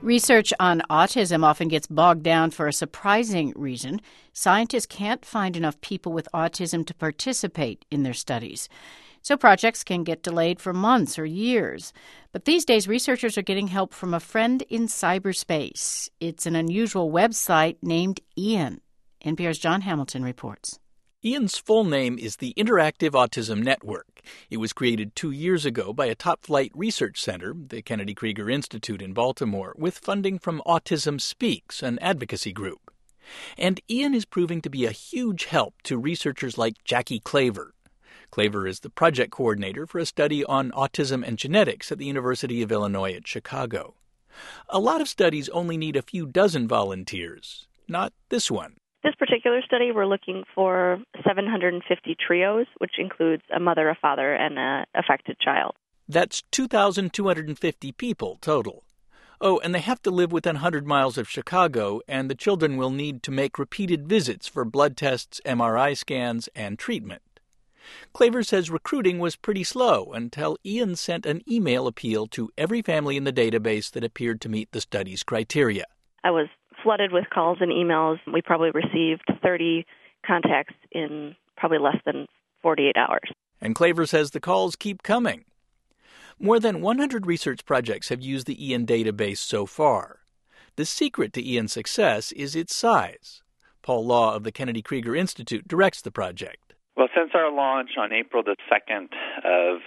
Research on autism often gets bogged down for a surprising reason. Scientists can't find enough people with autism to participate in their studies. So projects can get delayed for months or years. But these days, researchers are getting help from a friend in cyberspace. It's an unusual website named IAN. NPR's John Hamilton reports. IAN's full name is the Interactive Autism Network. It was created 2 years ago by a top-flight research center, the Kennedy Krieger Institute in Baltimore, with funding from Autism Speaks, an advocacy group. And IAN is proving to be a huge help to researchers like Jackie Klaver. Klaver is the project coordinator for a study on autism and genetics at the University of Illinois at Chicago. A lot of studies only need a few dozen volunteers. Not this one. This particular study, we're looking for 750 trios, which includes a mother, a father, and an affected child. That's 2,250 people total. Oh, and they have to live within 100 miles of Chicago, and the children will need to make repeated visits for blood tests, MRI scans, and treatment. Klaver says recruiting was pretty slow until IAN sent an email appeal to every family in the database that appeared to meet the study's criteria. I was flooded with calls and emails. We probably received 30 contacts in probably less than 48 hours. And Klaver says the calls keep coming. More than 100 research projects have used the IAN database so far. The secret to IAN's success is its size. Paul Law of the Kennedy Krieger Institute directs the project. Well, since our launch on April the 2nd of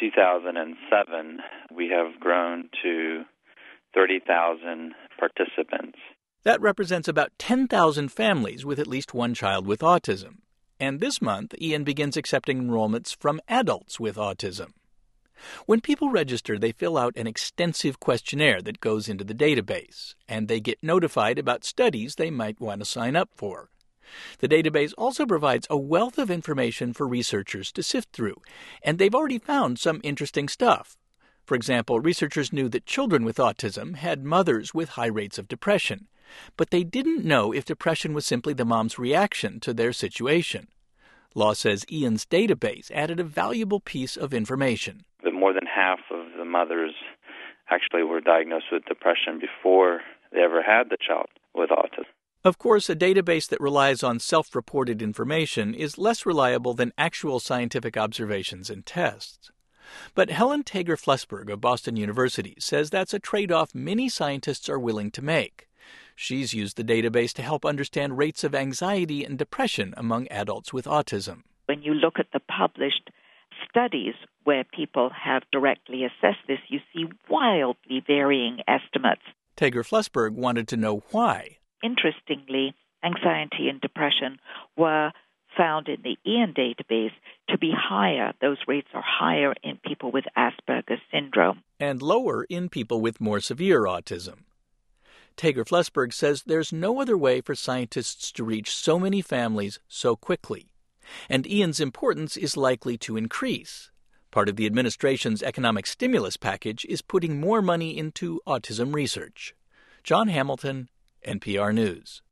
2007, we have grown to 30,000 participants. That represents about 10,000 families with at least one child with autism. And this month, IAN begins accepting enrollments from adults with autism. When people register, they fill out an extensive questionnaire that goes into the database, and they get notified about studies they might want to sign up for. The database also provides a wealth of information for researchers to sift through, and they've already found some interesting stuff. For example, researchers knew that children with autism had mothers with high rates of depression, but they didn't know if depression was simply the mom's reaction to their situation. Law says IAN's database added a valuable piece of information. But more than half of the mothers actually were diagnosed with depression before they ever had the child with autism. Of course, a database that relies on self-reported information is less reliable than actual scientific observations and tests. But Helen Tager-Flesberg of Boston University says that's a trade-off many scientists are willing to make. She's used the database to help understand rates of anxiety and depression among adults with autism. When you look at the published studies where people have directly assessed this, you see wildly varying estimates. Tager-Flesberg wanted to know why. Interestingly, anxiety and depression were found in the IAN database to be higher. Those rates are higher in people with Asperger's syndrome. And lower in people with more severe autism. Tager-Flesberg says there's no other way for scientists to reach so many families so quickly. And IAN's importance is likely to increase. Part of the administration's economic stimulus package is putting more money into autism research. John Hamilton, NPR News.